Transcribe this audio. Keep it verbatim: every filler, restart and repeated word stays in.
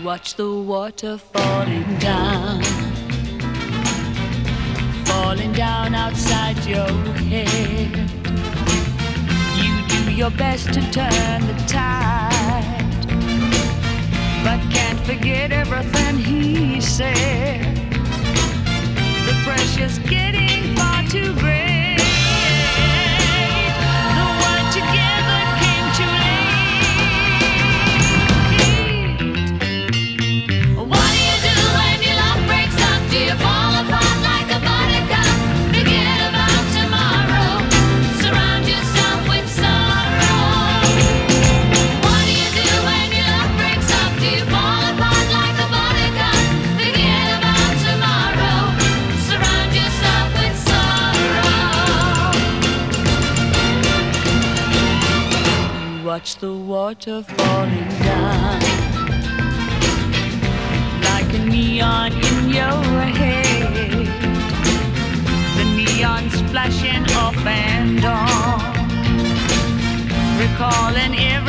watch the water falling down, falling down outside your head. You do your best to turn the tide, but can't forget everything he said. The pressure's getting far too great. The word together came too late. What do you do when your love breaks up? Do you fall apart like a buttercup? Forget about tomorrow. Surround yourself with sorrow. What do you do when your love breaks up? Do you fall apart like a buttercup? Forget about tomorrow. Surround yourself with sorrow. You watch the water falling down like a neon in your head. The neon's flashing off and on, recalling every